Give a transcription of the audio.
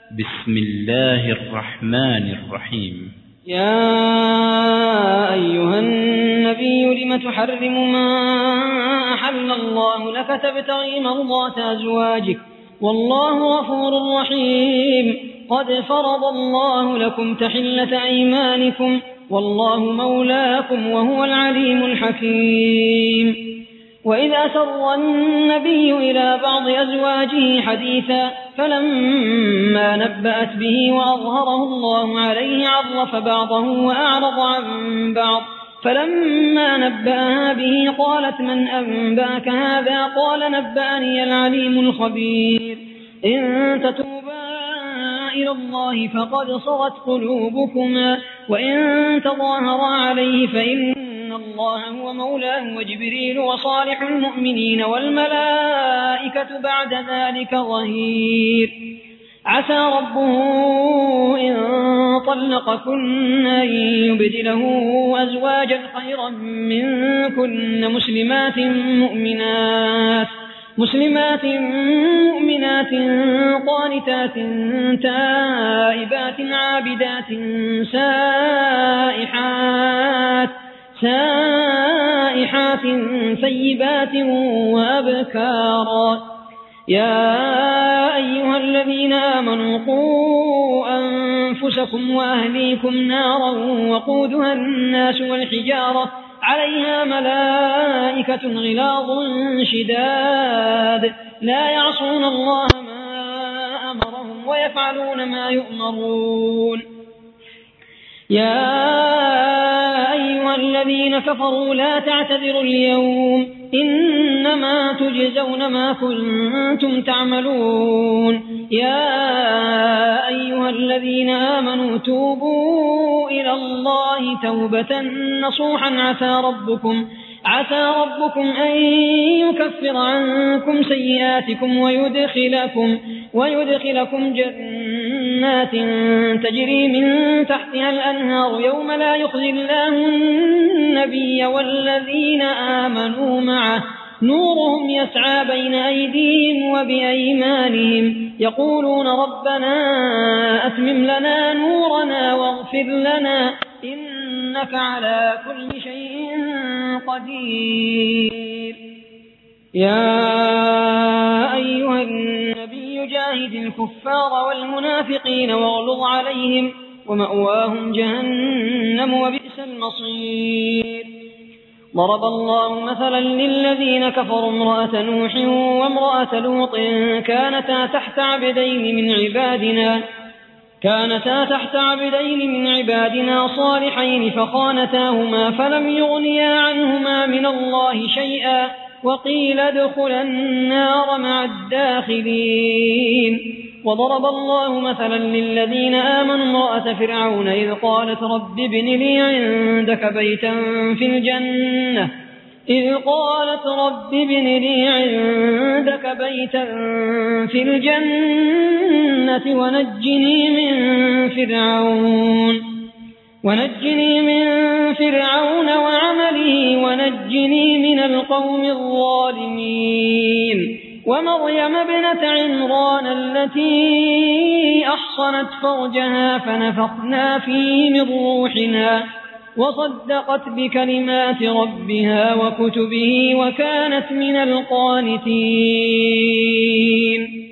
بسم الله الرحمن الرحيم. يا أيها النبي لم تحرم ما أحل الله لك تبتغي مرضات أزواجك والله غفور رحيم. قد فرض الله لكم تحلة أيمانكم والله مولاكم وهو العليم الحكيم. وإذا أسر النبي إلى بعض أزواجه حديثا فلما نبأت به وأظهره الله عليه عرف بعضه وأعرض عن بعض. فلما نبأها به قالت من أنبأك هذا؟ قال نبأني العليم الخبير. إن تتوبا إلى الله فقد صغت قلوبكما وإن تظاهرا عليه فإن الله هو مولاه وجبريل وصالح المؤمنين والملائكة بعد ذلك ظهير. عسى ربه إن طلقكن أن يبدله أزواجا خيرا منكن مسلمات مؤمنات قانتات تائبات عابدات سائحات ثيبات وأبكارا. يا أيها الذين آمنوا قوا أنفسكم وأهليكم نارا وقودها الناس والحجارة عليها ملائكة غلاظ شداد لا يعصون الله ما أمرهم ويفعلون ما يؤمرون. يا أيها الذين كفروا لا تعتذروا اليوم إنما تجزون ما كنتم تعملون. يا أيها الذين آمنوا توبوا إلى الله توبة نصوحا عسى ربكم أن يكفر عنكم سيئاتكم ويدخلكم جنات تجري من تحتها الأنهار يوم لا يخزي الله النبي والذين آمنوا معه نورهم يسعى بين أيديهم وبأيمانهم يقولون ربنا أتمم لنا نورنا واغفر لنا إنك على كل شيء قدير. يا أيها النبي جاهد الكفار والمنافقين واغلظ عليهم ومأواهم جهنم وبئس المصير. ضرب الله مثلا للذين كفروا امرأة نوح وامرأة لوط كانتا تحت عبدين من عبادنا صالحين فخانتاهما فلم يغنيا عنهما من الله شيئا وقيل ادخلا النار مع الداخلين. وضرب الله مثلا للذين آمنوا امرأة فرعون إذ قالت رب ابن لي عندك بيتا في الجنة ونجني من فرعون وعمله ونجني من القوم الظالمين. ومريم ابنة عمران التي أحصنت فرجها فنفخنا فيه من روحنا وصدقت بكلمات ربها وكتبه وكانت من القانتين.